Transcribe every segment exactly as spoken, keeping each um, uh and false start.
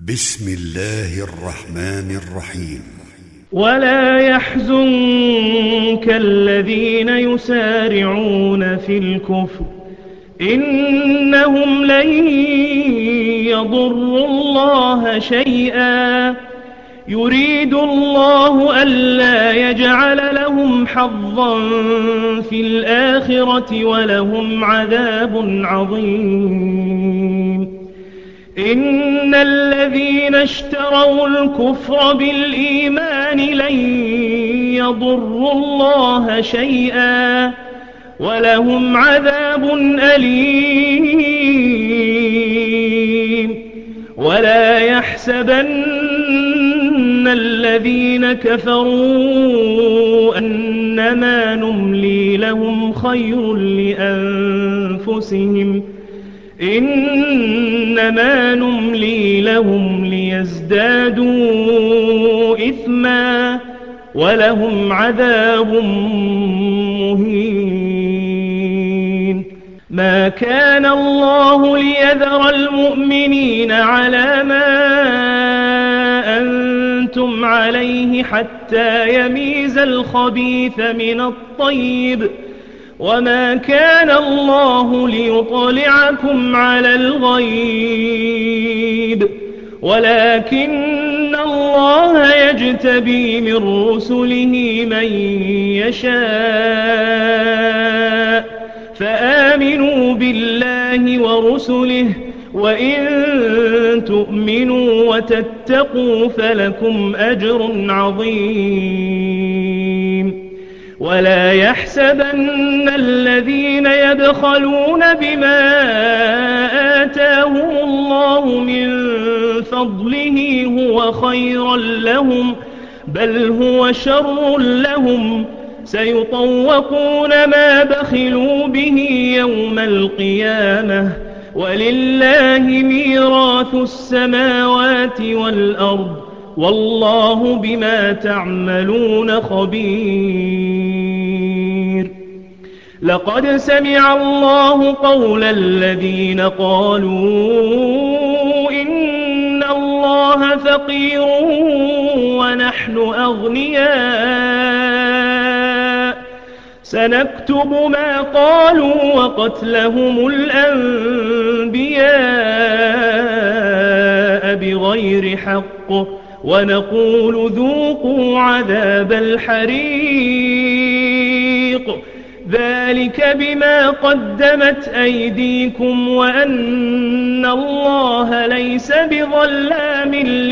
بسم الله الرحمن الرحيم. ولا يحزنك الذين يسارعون في الكفر إنهم لن يضروا الله شيئا يريد الله ألا يجعل لهم حظا في الآخرة ولهم عذاب عظيم. إن الذين اشتروا الكفر بالإيمان لن يضروا الله شيئا ولهم عذاب أليم. ولا يحسبن الذين كفروا أنما نملي لهم خير لأنفسهم إنما نملي لهم ليزدادوا إثما ولهم عذاب مهين. ما كان الله ليذر المؤمنين على ما أنتم عليه حتى يميز الخبيث من الطيب وما كان الله ليطلعكم على الغيب ولكن الله يجتبي من رسله من يشاء فآمنوا بالله ورسله وإن تؤمنوا وتتقوا فلكم أجر عظيم. ولا يحسبن الذين يبخلون بما آتاهم الله من فضله هو خيرا لهم بل هو شر لهم سيطوقون ما بخلوا به يوم القيامة ولله ميراث السماوات والأرض والله بما تعملون خبير. لقد سمع الله قول الذين قالوا إن الله فقير ونحن أغنياء سنكتب ما قالوا وقتلهم الأنبياء بغير حق ونقول ذوقوا عذاب الحريق ذلك بما قدمت أيديكم وأن الله ليس بظلام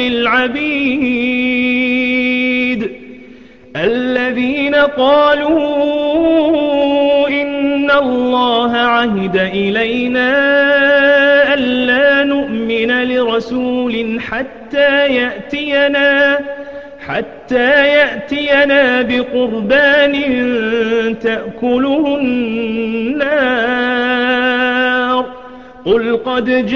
للعبيد. الذين قالوا إن الله عهد إلينا ألا نؤمن لرسول حتى يأتينا حتى يأتينا بقربان تأكله النار قل قد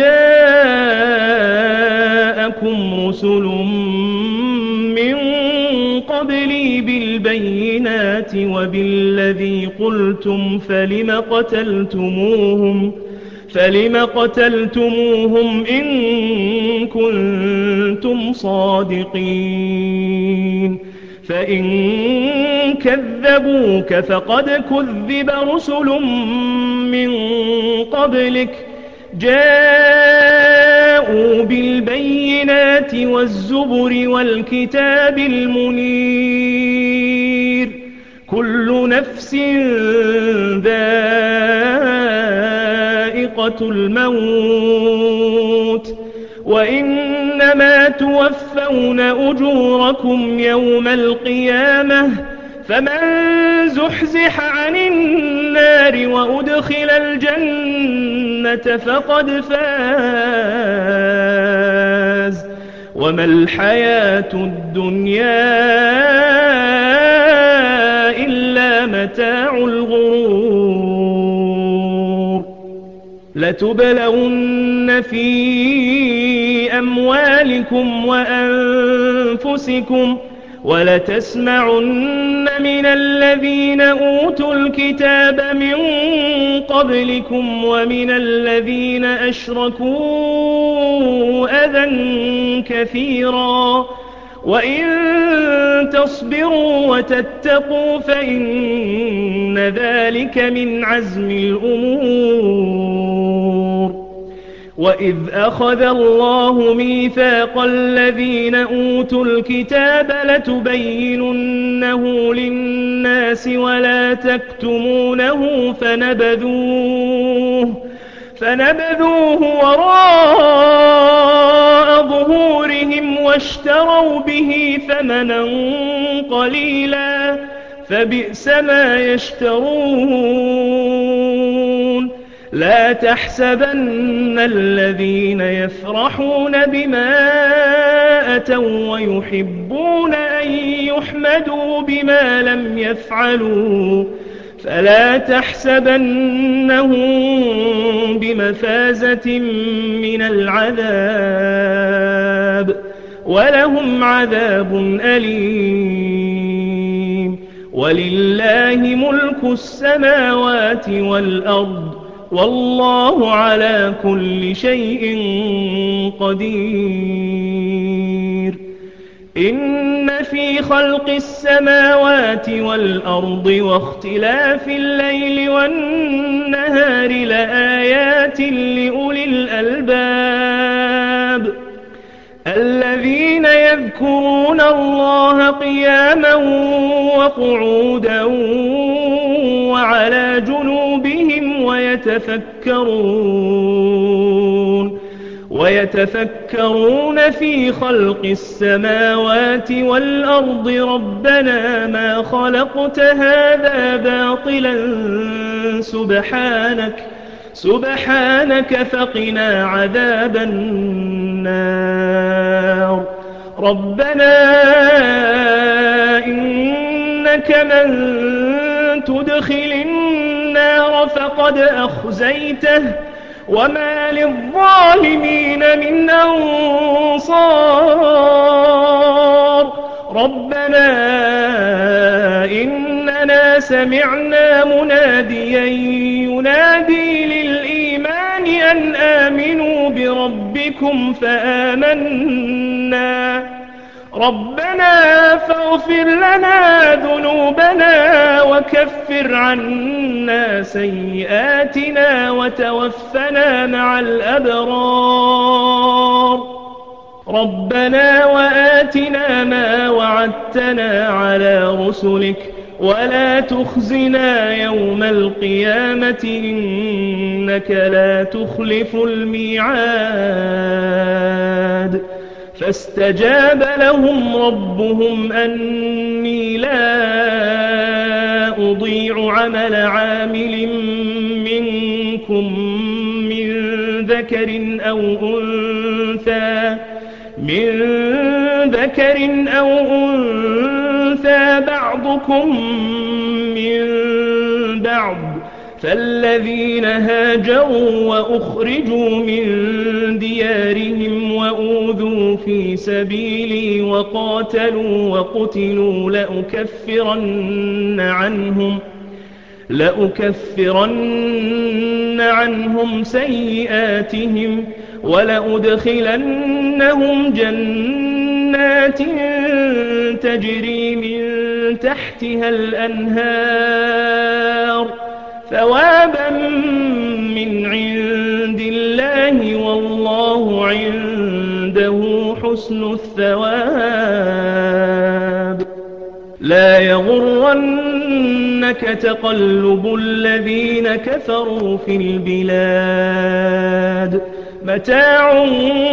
جاءكم رسل من قبلي بالبينات وبالذي قلتم فلم قتلتموهم فلم قتلتموهم إن كنتم صادقين فإن كذبوك فقد كذب رسل من قبلك جاءوا بالبينات والزبر والكتاب المنير كل نفس ذائقة الموت وإنما توفون أجوركم يوم القيامة فمن زحزح عن النار وأدخل الجنة فقد فاز وما الحياة الدنيا إلا متاع الغرور. لتبلون في أموالكم وأنفسكم وَلَتَسْمَعُنَّ مِنَ الَّذِينَ أُوتُوا الْكِتَابَ مِنْ قَبْلِكُمْ وَمِنَ الَّذِينَ أَشْرَكُوا أَذًى كَثِيرًا وَإِنْ تَصْبِرُوا وَتَتَّقُوا فَإِنَّ ذَلِكَ مِنْ عَزْمِ الْأُمُورِ وَإِذْ أَخَذَ اللَّهُ مِيثَاقَ الَّذِينَ أُوتُوا الْكِتَابَ لَتُبَيِّنُنَّهُ لِلنَّاسِ وَلَا تَكْتُمُونَهُ فَنَبَذُوهُ فَنَبَذُوهُ وَرَاءَ ظُهُورِهِمْ وَاشْتَرَوْا بِهِ ثَمَنًا قَلِيلًا فَبِئْسَ مَا يَشْتَرُونَ لَا تَحْسَبَنَّ الَّذِينَ يَفْرَحُونَ بِمَا أَتَوْا وَيُحِبُّونَ أَن يُحْمَدُوا بِمَا لَمْ يَفْعَلُوا فَلَا تَحْسَبَنَّهُم بِمَفَازَةٍ مِّنَ الْعَذَابِ وَلَهُمْ عَذَابٌ أَلِيمٌ وَلِلَّهِ مُلْكُ السَّمَاوَاتِ وَالْأَرْضِ وَاللَّهُ عَلَى كُلِّ شَيْءٍ قَدِيرٌ إِنَّ فِي خَلْقِ السَّمَاوَاتِ وَالْأَرْضِ وَاخْتِلَافِ اللَّيْلِ وَالنَّهَارِ لَآيَاتٍ لِأُولِي الْأَلْبَابِ الَّذِينَ يَذْكُرُونَ اللَّهَ قِيَامًا وَقُعُودًا وَعَلَى جُنُوبِهِمْ ويتفكرون ويتفكرون في خلق السماوات والأرض ربنا ما خلقت هذا باطلا سبحانك سبحانك فقنا عذاب النار ربنا إنك من تدخل النار فقد أخزيته وما للظالمين من أنصار ربنا إننا سمعنا مناديا ينادي للإيمان أن آمنوا بربكم فآمنا ربنا فاغفر لنا ذنوبنا وكفر عنا سيئاتنا وتوفنا مع الأبرار ربنا وآتنا ما وعدتنا على رسلك ولا تخزنا يوم القيامة إنك لا تخلف الميعاد فاستجاب لهم ربهم أني لا أضيع عمل عامل منكم من ذكر أو أنثى من ذكر أو أنثى بعضكم من بعض فالذين هاجروا وأخرجوا من ديارهم وأوذوا في سبيلي وقاتلوا وقتلوا لأكفرن عنهم لأكفرن عنهم سيئاتهم ولأدخلنهم جنات تجري من تحتها الأنهار ثوابا من عند الله والله عنده حسن الثواب لا يغرنك تقلب الذين كفروا في البلاد متاع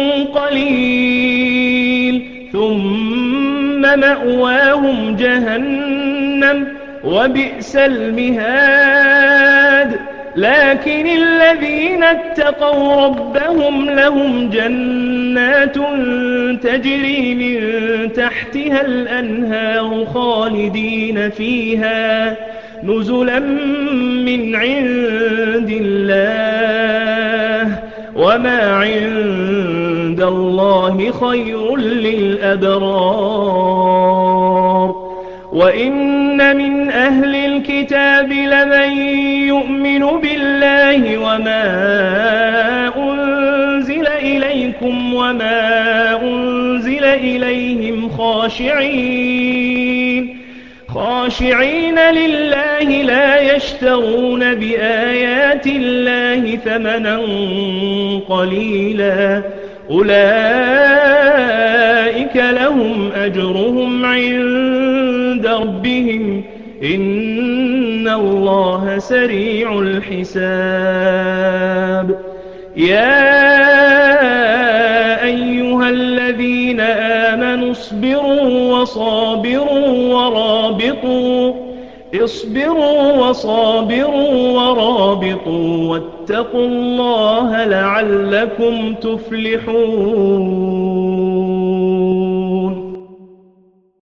قليل ثم مأواهم جهنم وبئس المهاد لكن الذين اتقوا ربهم لهم جنات تجري من تحتها الأنهار خالدين فيها نزلا من عند الله وما عند الله خير للأبرار. وإن من أهل الكتاب لمن يؤمن بالله وما أنزل إليكم وما أنزل إليهم خاشعين خاشعين لله لا يشترون بآيات الله ثمنا قليلا أولئك لهم أجرهم عند ربهم إن الله سريع الحساب. يا أيها الذين آمنوا اصبروا وصابروا ورابطوا اصبروا وصابروا ورابطوا واتقوا الله لعلكم تفلحون.